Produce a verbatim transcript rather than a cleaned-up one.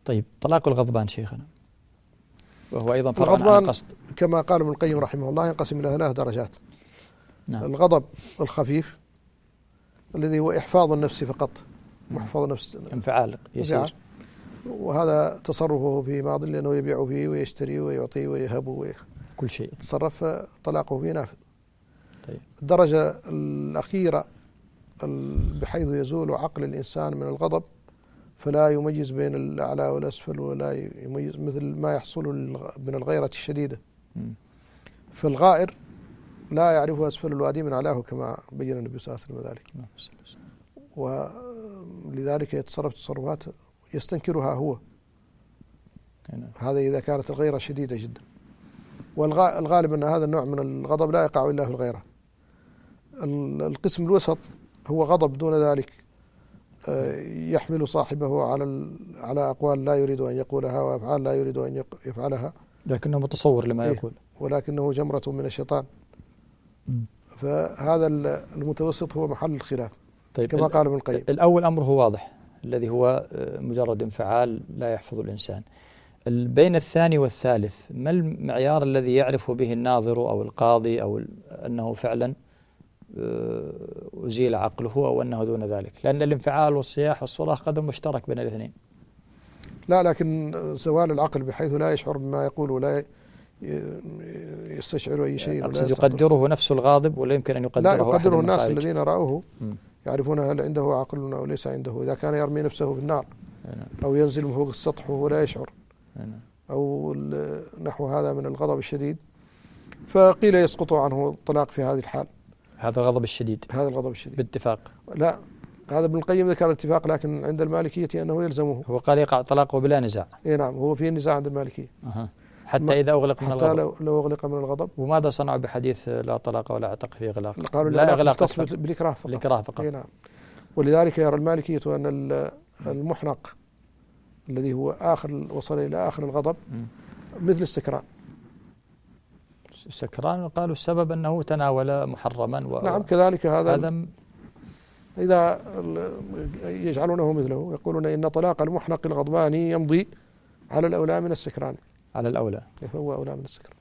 طيب طلاق الغضبان شيخنا، وهو أيضا فرع عن الغضبان القصد، كما قال ابن القيم رحمه الله ينقسم إلى ثلاث درجات. نعم. الغضب الخفيف الذي هو إحفاظ النفس فقط، محفظ نفس، انفعال يسير، وهذا تصرفه في ماض لأنه يبيع فيه ويشتري ويعطي ويهب كل شيء، يتصرف، طلاقه فيه نافذ. طيب. الدرجة الأخيرة بحيث يزول عقل الإنسان من الغضب، فلا يميز بين الأعلى والأسفل، ولا يميز مثل ما يحصل من الغيرة الشديدة. فالغائر لا يعرف أسفل الوادي من علاه كما بين النبي صلى الله عليه وسلم ذلك، ولذلك يتصرف تصرفات يستنكرها هو. هذا إذا كانت الغيرة شديدة جدا. والغالب أن هذا النوع من الغضب لا يقع إلا في الغيرة. القسم الوسط هو غضب دون ذلك يحمل صاحبه على على أقوال لا يريد أن يقولها وأفعال لا يريد أن يفعلها، لكنه متصور لما إيه؟ يقول، ولكنه جمرة من الشيطان. فهذا المتوسط هو محل الخلاف. طيب، كما قال ابن القيم. الأول أمره واضح الذي هو مجرد انفعال لا يحفظ الإنسان. بين الثاني والثالث ما المعيار الذي يعرف به الناظر أو القاضي أو أنه فعلا أزيل عقله أو أنه دون ذلك؟ لأن الانفعال والصياح والصراخ قد مشترك بين الاثنين. لا، لكن زوال العقل بحيث لا يشعر بما يقول ولا يستشعر أي شيء. أقصد يقدره نفس الغاضب ولا يمكن أن يقدره؟ لا، يقدره الناس الذين رأوه يعرفون هل عنده عقل أو ليس عنده. إذا كان يرمي نفسه في النار أو ينزل من فوق السطح وهو لا يشعر أو نحو هذا من الغضب الشديد، فقيل يسقط عنه الطلاق في هذه الحال. هذا الغضب الشديد، هذا الغضب الشديد باتفاق. لا، هذا ابن القيم ذكر الاتفاق، لكن عند المالكية أنه يلزمه. هو قال يقع طلاقه بلا نزاع. إيه نعم، هو فيه نزاع عند المالكية. أه. حتى إذا أغلق من الغضب، حتى لو أغلق من الغضب. وماذا صنعوا بحديث لا طلاق ولا عتق في إغلاق؟ قالوا لا, لا إغلاق بالإكراه فقط. الإكراه فقط. إيه نعم. ولذلك يرى المالكية أن المحنق الذي هو آخر وصل إلى آخر الغضب مثل السكران. السكران قالوا السبب أنه تناول محرما و... نعم، كذلك هذا, هذا م... إذا يجعلونه مثله، يقولون إن طلاق المحنق الغضبان يمضي على الأولى من السكران. على الأولى، فهو أولى من السكران.